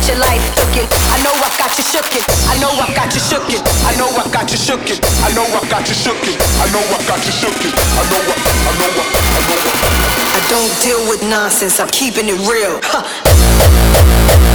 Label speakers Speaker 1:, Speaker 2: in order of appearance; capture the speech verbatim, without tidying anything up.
Speaker 1: your life looking. I know I got you shookin'. I know I got you shookin'. I know I got you shookin'. I know I got you shookin'. I know I got you shookin'. I know I, I know I, I know I. I don't deal with nonsense. I'm keeping it real. Huh.